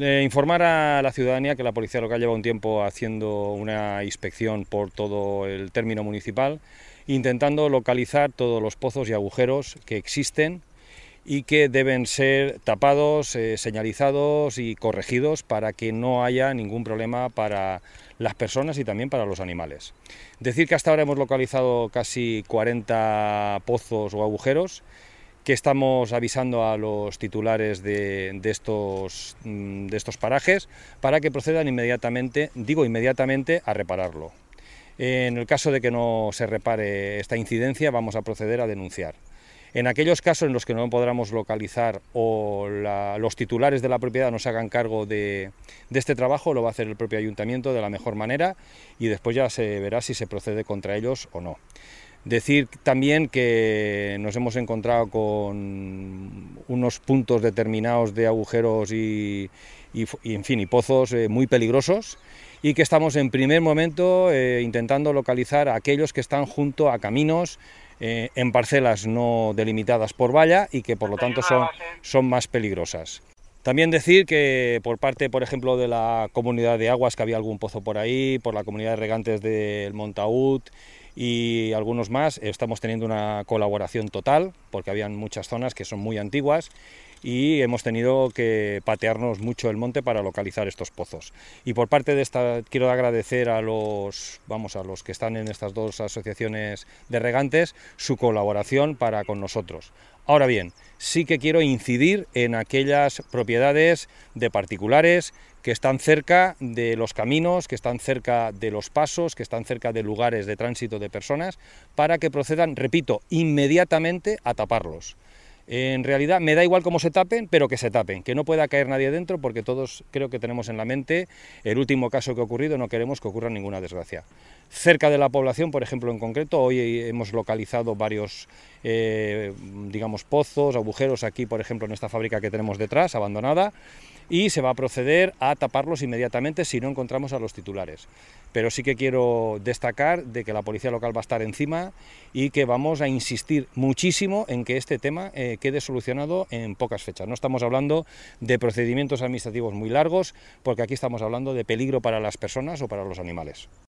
Informar a la ciudadanía que la Policía Local lleva un tiempo haciendo una inspección por todo el término municipal, intentando localizar todos los pozos y agujeros que existen y que deben ser tapados, señalizados y corregidos para que no haya ningún problema para las personas y también para los animales. Decir que hasta ahora hemos localizado casi 40 pozos o agujeros, que estamos avisando a los titulares de estos parajes para que procedan inmediatamente, digo inmediatamente, a repararlo. En el caso de que no se repare esta incidencia, vamos a proceder a denunciar. En aquellos casos en los que no podamos localizar o los titulares de la propiedad no se hagan cargo de este trabajo, lo va a hacer el propio ayuntamiento de la mejor manera y después ya se verá si se procede contra ellos o no. Decir también que nos hemos encontrado con unos puntos determinados de agujeros y pozos muy peligrosos y que estamos en primer momento intentando localizar a aquellos que están junto a caminos en parcelas no delimitadas por valla y que por lo tanto son más peligrosas. También decir que por parte, por ejemplo, de la comunidad de aguas, que había algún pozo por ahí, por la comunidad de regantes del Montaúd y algunos más, estamos teniendo una colaboración total, porque habían muchas zonas que son muy antiguas y hemos tenido que patearnos mucho el monte para localizar estos pozos. Y por parte de esta quiero agradecer a los que están en estas dos asociaciones de regantes su colaboración para con nosotros. Ahora bien, sí que quiero incidir en aquellas propiedades de particulares que están cerca de los caminos, que están cerca de los pasos, que están cerca de lugares de tránsito de personas, para que procedan, repito, inmediatamente a taparlos. En realidad me da igual cómo se tapen, pero que se tapen, que no pueda caer nadie dentro, porque todos creo que tenemos en la mente el último caso que ha ocurrido, no queremos que ocurra ninguna desgracia. Cerca de la población, por ejemplo, en concreto, hoy hemos localizado varios, pozos, agujeros aquí, por ejemplo, en esta fábrica que tenemos detrás, abandonada, y se va a proceder a taparlos inmediatamente si no encontramos a los titulares. Pero sí que quiero destacar de que la Policía Local va a estar encima y que vamos a insistir muchísimo en que este tema quede solucionado en pocas fechas. No estamos hablando de procedimientos administrativos muy largos, porque aquí estamos hablando de peligro para las personas o para los animales.